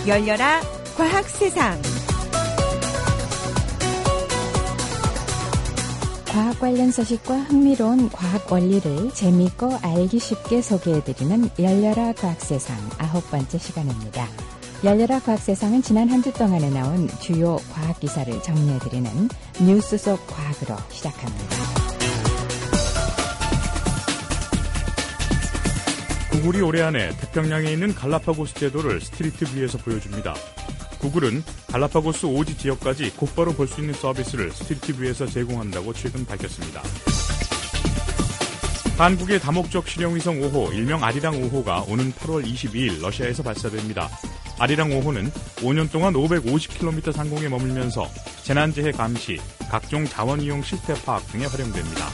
열려라 과학세상. 과학 관련 소식과 흥미로운 과학 원리를 재미있고 알기 쉽게 소개해드리는 열려라 과학세상 9번째 시간입니다. 열려라 과학세상은 지난 한 주 동안에 나온 주요 과학 기사를 정리해드리는 뉴스 속 과학으로 시작합니다. 구글이 올해 안에 태평양에 있는 갈라파고스 제도를 스트리트 뷰에서 보여줍니다. 구글은 갈라파고스 오지 지역까지 곧바로 볼 수 있는 서비스를 스트리트 뷰에서 제공한다고 최근 밝혔습니다. 한국의 다목적 실용위성 5호, 일명 아리랑 5호가 오는 8월 22일 러시아에서 발사됩니다. 아리랑 5호는 5년 동안 550km 상공에 머물면서 재난재해 감시, 각종 자원이용 실태 파악 등에 활용됩니다.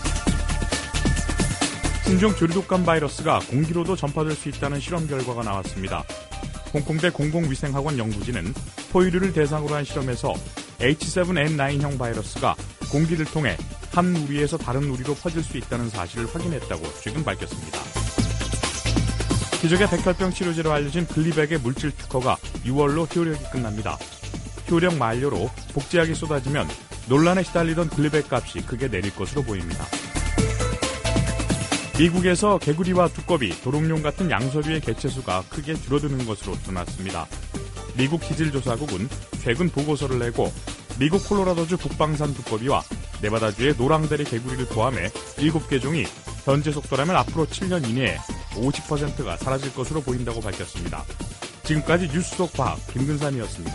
신종 조류독감 바이러스가 공기로도 전파될 수 있다는 실험 결과가 나왔습니다. 홍콩대 공공위생학원 연구진은 포유류를 대상으로 한 실험에서 H7N9형 바이러스가 공기를 통해 한 우리에서 다른 우리로 퍼질 수 있다는 사실을 확인했다고 최근 밝혔습니다. 기적의 백혈병 치료제로 알려진 글리백의 물질 특허가 6월로 효력이 끝납니다. 효력 만료로 복제약이 쏟아지면 논란에 시달리던 글리백 값이 크게 내릴 것으로 보입니다. 미국에서 개구리와 두꺼비, 도롱뇽 같은 양서류의 개체수가 크게 줄어드는 것으로 드러났습니다. 미국 기질조사국은 최근 보고서를 내고 미국 콜로라도주 북방산 두꺼비와 네바다주의 노랑다리 개구리를 포함해 7개 종이 현재 속도라면 앞으로 7년 이내에 50%가 사라질 것으로 보인다고 밝혔습니다. 지금까지 뉴스 속 과학 김근삼이었습니다.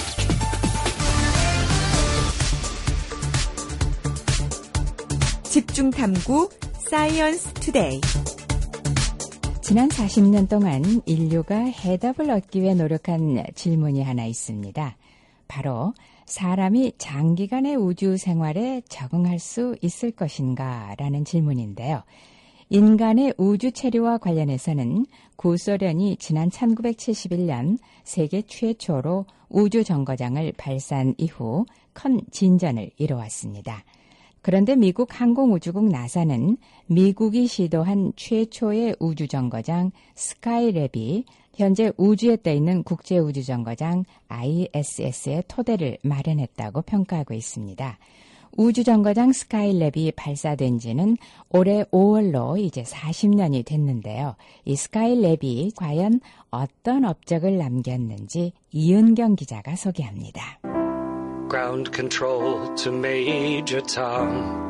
집중 탐구 사이언스 투데이. 지난 40년 동안 인류가 해답을 얻기 위해 노력한 질문이 하나 있습니다. 바로 사람이 장기간의 우주 생활에 적응할 수 있을 것인가 라는 질문인데요. 인간의 우주 체류와 관련해서는 구소련이 지난 1971년 세계 최초로 우주 정거장을 발사한 이후 큰 진전을 이뤄왔습니다. 그런데 미국 항공우주국 나사는 미국이 시도한 최초의 우주정거장 스카이랩이 현재 우주에 떠 있는 국제우주정거장 ISS의 토대를 마련했다고 평가하고 있습니다. 우주정거장 스카이랩이 발사된 지는 올해 5월로 이제 40년이 됐는데요. 이 스카이랩이 과연 어떤 업적을 남겼는지 이은경 기자가 소개합니다. Ground control to Major Tom.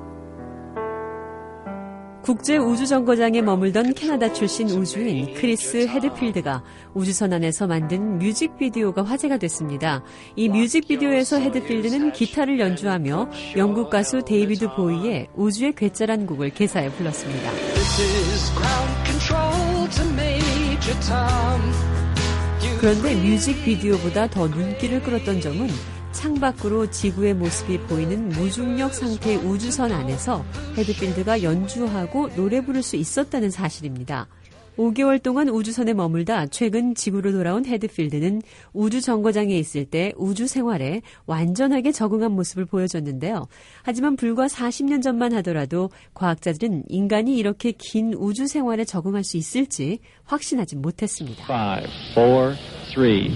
국제우주정거장에 머물던 캐나다 출신 우주인 크리스 헤드필드가 우주선 안에서 만든 뮤직비디오가 화제가 됐습니다. 이 뮤직비디오에서 헤드필드는 기타를 연주하며 영국 가수 데이비드 보이의 우주의 괴짜란 곡을 개사해 불렀습니다. This is ground control to Major Tom. 그런데 뮤직비디오보다 더 눈길을 끌었던 점은 창밖으로 지구의 모습이 보이는 무중력 상태의 우주선 안에서 헤드필드가 연주하고 노래 부를 수 있었다는 사실입니다. 5개월 동안 우주선에 머물다 최근 지구로 돌아온 헤드필드는 우주정거장에 있을 때 우주 생활에 완전하게 적응한 모습을 보여줬는데요. 하지만 불과 40년 전만 하더라도 과학자들은 인간이 이렇게 긴 우주 생활에 적응할 수 있을지 확신하지 못했습니다. 5, 4, 3, 1,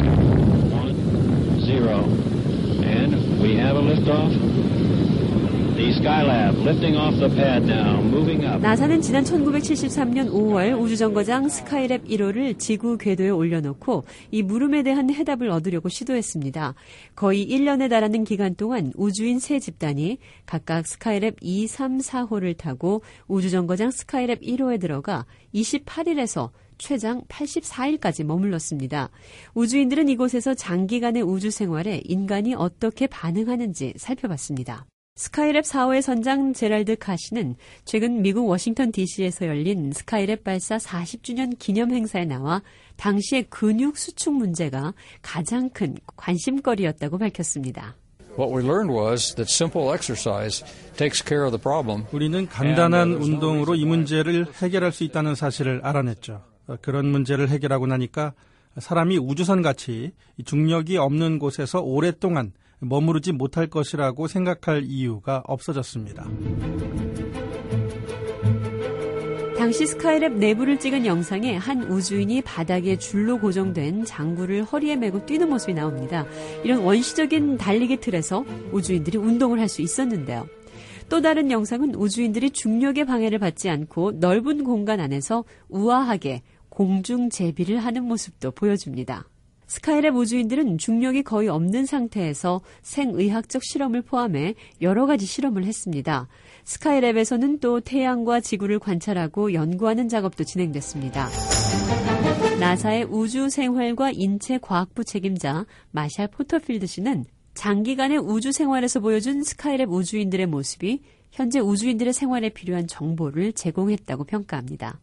0, and we have a liftoff. The Skylab lifting off the pad now, moving up. 나사는 지난 1973년 5월 우주정거장 스카이랩 1호를 지구 궤도에 올려놓고 이 물음에 대한 해답을 얻으려고 시도했습니다. 거의 1년에 달하는 기간 동안 우주인 3집단이 각각 스카이랩 2, 3, 4호를 타고 우주정거장 스카이랩 1호에 들어가 28일에서 최장 84일까지 머물렀습니다. 우주인들은 이곳에서 장기간의 우주 생활에 인간이 어떻게 반응하는지 살펴봤습니다. 스카이랩 4호의 선장 제랄드 카시는 최근 미국 워싱턴 DC에서 열린 스카이랩 발사 40주년 기념 행사에 나와 당시의 근육 수축 문제가 가장 큰 관심거리였다고 밝혔습니다. What we learned was that simple exercise takes care of the problem. 우리는 간단한 운동으로 이 문제를 해결할 수 있다는 사실을 알아냈죠. 그런 문제를 해결하고 나니까 사람이 우주선같이 중력이 없는 곳에서 오랫동안 머무르지 못할 것이라고 생각할 이유가 없어졌습니다. 당시 스카이랩 내부를 찍은 영상에 한 우주인이 바닥에 줄로 고정된 장구를 허리에 메고 뛰는 모습이 나옵니다. 이런 원시적인 달리기 틀에서 우주인들이 운동을 할 수 있었는데요. 또 다른 영상은 우주인들이 중력의 방해를 받지 않고 넓은 공간 안에서 우아하게 공중 제비를 하는 모습도 보여줍니다. 스카이랩 우주인들은 중력이 거의 없는 상태에서 생의학적 실험을 포함해 여러 가지 실험을 했습니다. 스카이랩에서는 또 태양과 지구를 관찰하고 연구하는 작업도 진행됐습니다. 나사의 우주 생활과 인체 과학부 책임자 마샬 포터필드 씨는 장기간의 우주 생활에서 보여준 스카이랩 우주인들의 모습이 현재 우주인들의 생활에 필요한 정보를 제공했다고 평가합니다.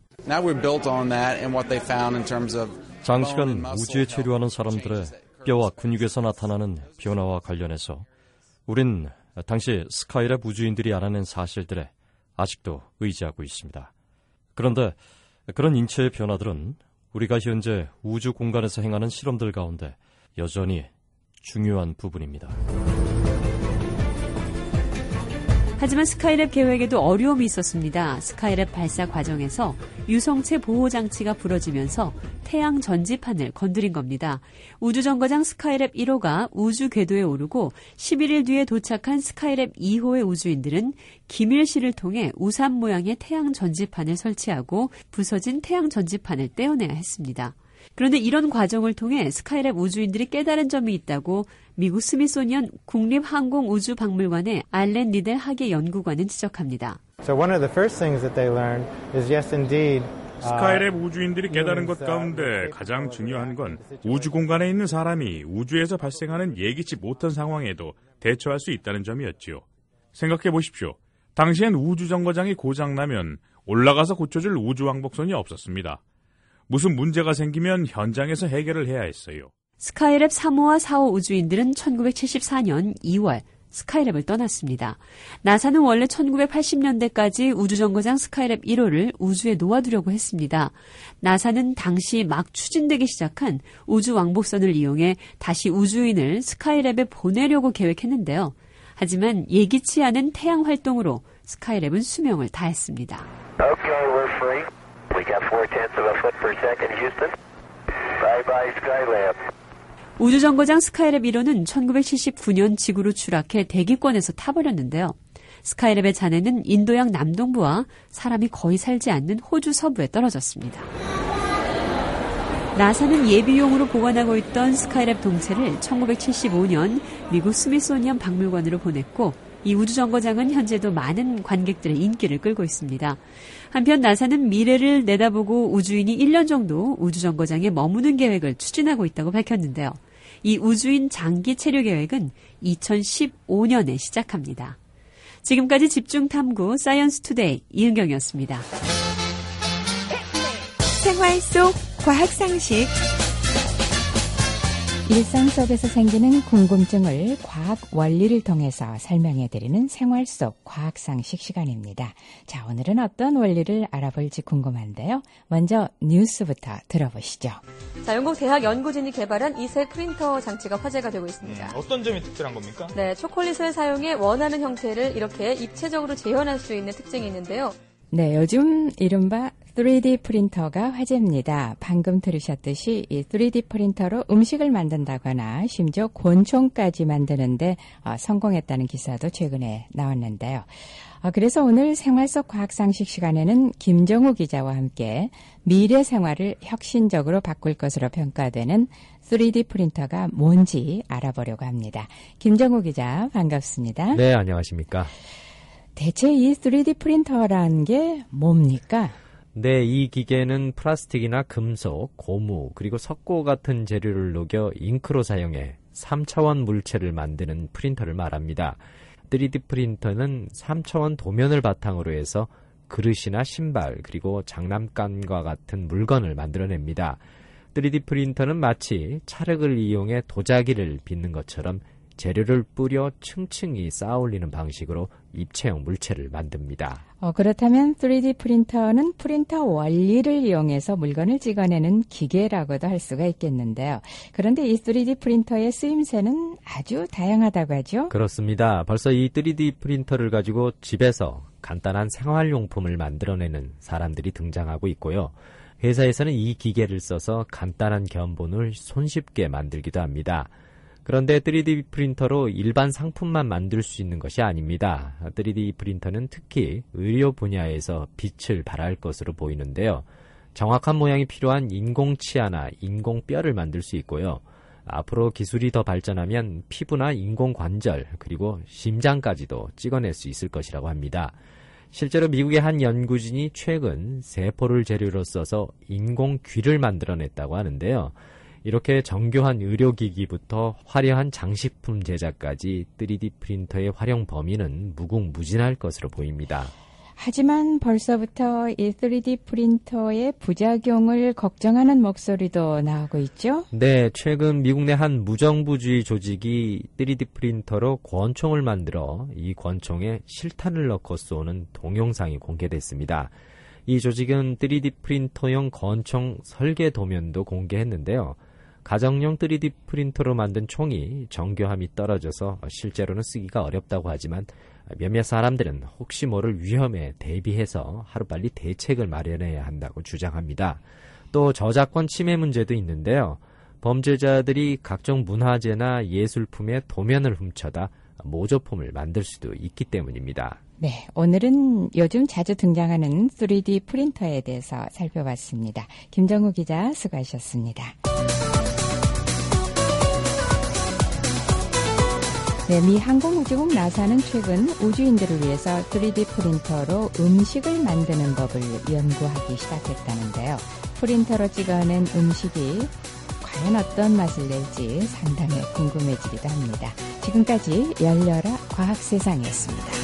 장시간 우주에 체류하는 사람들의 뼈와 근육에서 나타나는 변화와 관련해서 우린 당시 스카이랩 우주인들이 알아낸 사실들에 아직도 의지하고 있습니다. 그런데 그런 인체의 변화들은 우리가 현재 우주 공간에서 행하는 실험들 가운데 여전히 중요한 부분입니다. 하지만 스카이랩 계획에도 어려움이 있었습니다. 스카이랩 발사 과정에서 유성체 보호 장치가 부러지면서 태양 전지판을 건드린 겁니다. 우주정거장 스카이랩 1호가 우주 궤도에 오르고 11일 뒤에 도착한 스카이랩 2호의 우주인들은 기밀실을 통해 우산 모양의 태양 전지판을 설치하고 부서진 태양 전지판을 떼어내야 했습니다. 그런데 이런 과정을 통해 스카이랩 우주인들이 깨달은 점이 있다고 미국 스미소니언 국립항공우주박물관의 알렌 리델 학예 연구관은 지적합니다. 스카이랩 우주인들이 깨달은 것 가운데 가장 중요한 건 우주 공간에 있는 사람이 우주에서 발생하는 예기치 못한 상황에도 대처할 수 있다는 점이었지요. 생각해 보십시오. 당시엔 우주정거장이 고장나면 올라가서 고쳐줄 우주왕복선이 없었습니다. 무슨 문제가 생기면 현장에서 해결을 해야 했어요. 스카이랩 3호와 4호 우주인들은 1974년 2월 스카이랩을 떠났습니다. 나사는 원래 1980년대까지 우주정거장 스카이랩 1호를 우주에 놓아두려고 했습니다. 나사는 당시 막 추진되기 시작한 우주왕복선을 이용해 다시 우주인을 스카이랩에 보내려고 계획했는데요. 하지만 예기치 않은 태양 활동으로 스카이랩은 수명을 다했습니다. Okay, we're free. We got 0.4 of a foot per second, Houston. Bye-bye, Skylab. 우주정거장 스카이랩 1호는 1979년 지구로 추락해 대기권에서 타버렸는데요. 스카이랩의 잔해는 인도양 남동부와 사람이 거의 살지 않는 호주 서부에 떨어졌습니다. 나사는 예비용으로 보관하고 있던 스카이랩 동체를 1975년 미국 스미소니언 박물관으로 보냈고 이 우주정거장은 현재도 많은 관객들의 인기를 끌고 있습니다. 한편 나사는 미래를 내다보고 우주인이 1년 정도 우주정거장에 머무는 계획을 추진하고 있다고 밝혔는데요. 이 우주인 장기 체류 계획은 2015년에 시작합니다. 지금까지 집중탐구 사이언스 투데이 이은경이었습니다. 생활 속 과학 상식. 일상 속에서 생기는 궁금증을 과학 원리를 통해서 설명해드리는 생활 속 과학 상식 시간입니다. 자, 오늘은 어떤 원리를 알아볼지 궁금한데요. 먼저 뉴스부터 들어보시죠. 자, 영국 대학 연구진이 개발한 이색 프린터 장치가 화제가 되고 있습니다. 어떤 점이 특별한 겁니까? 네, 초콜릿을 사용해 원하는 형태를 이렇게 입체적으로 재현할 수 있는 특징이 있는데요. 네, 요즘 이른바 3D 프린터가 화제입니다. 방금 들으셨듯이 이 3D 프린터로 음식을 만든다거나 심지어 곤충까지 만드는데 성공했다는 기사도 최근에 나왔는데요. 그래서 오늘 생활 속 과학상식 시간에는 김정우 기자와 함께 미래 생활을 혁신적으로 바꿀 것으로 평가되는 3D 프린터가 뭔지 알아보려고 합니다. 김정우 기자, 반갑습니다. 네, 안녕하십니까. 대체 이 3D 프린터라는 게 뭡니까? 네, 이 기계는 플라스틱이나 금속, 고무, 그리고 석고 같은 재료를 녹여 잉크로 사용해 3차원 물체를 만드는 프린터를 말합니다. 3D 프린터는 3차원 도면을 바탕으로 해서 그릇이나 신발, 그리고 장난감과 같은 물건을 만들어냅니다. 3D 프린터는 마치 찰흙을 이용해 도자기를 빚는 것처럼 재료를 뿌려 층층이 쌓아 올리는 방식으로 입체형 물체를 만듭니다. 그렇다면 3D 프린터는 프린터 원리를 이용해서 물건을 찍어내는 기계라고도 할 수가 있겠는데요. 그런데 이 3D 프린터의 쓰임새는 아주 다양하다고 하죠? 그렇습니다. 벌써 이 3D 프린터를 가지고 집에서 간단한 생활용품을 만들어내는 사람들이 등장하고 있고요. 회사에서는 이 기계를 써서 간단한 견본을 손쉽게 만들기도 합니다. 그런데 3D 프린터로 일반 상품만 만들 수 있는 것이 아닙니다. 3D 프린터는 특히 의료 분야에서 빛을 발할 것으로 보이는데요. 정확한 모양이 필요한 인공 치아나 인공 뼈를 만들 수 있고요. 앞으로 기술이 더 발전하면 피부나 인공 관절 그리고 심장까지도 찍어낼 수 있을 것이라고 합니다. 실제로 미국의 한 연구진이 최근 세포를 재료로 써서 인공 귀를 만들어냈다고 하는데요. 이렇게 정교한 의료기기부터 화려한 장식품 제작까지 3D 프린터의 활용 범위는 무궁무진할 것으로 보입니다. 하지만 벌써부터 이 3D 프린터의 부작용을 걱정하는 목소리도 나오고 있죠? 네, 최근 미국 내 한 무정부주의 조직이 3D 프린터로 권총을 만들어 이 권총에 실탄을 넣고 쏘는 동영상이 공개됐습니다. 이 조직은 3D 프린터용 권총 설계 도면도 공개했는데요. 가정용 3D 프린터로 만든 총이 정교함이 떨어져서 실제로는 쓰기가 어렵다고 하지만 몇몇 사람들은 혹시 모를 위험에 대비해서 하루빨리 대책을 마련해야 한다고 주장합니다. 또 저작권 침해 문제도 있는데요. 범죄자들이 각종 문화재나 예술품의 도면을 훔쳐다 모조품을 만들 수도 있기 때문입니다. 네, 오늘은 요즘 자주 등장하는 3D 프린터에 대해서 살펴봤습니다. 김정우 기자 수고하셨습니다. 네, 미 항공우주국 나사는 최근 우주인들을 위해서 3D 프린터로 음식을 만드는 법을 연구하기 시작했다는데요. 프린터로 찍어낸 음식이 과연 어떤 맛을 낼지 상당히 궁금해지기도 합니다. 지금까지 열려라 과학세상이었습니다.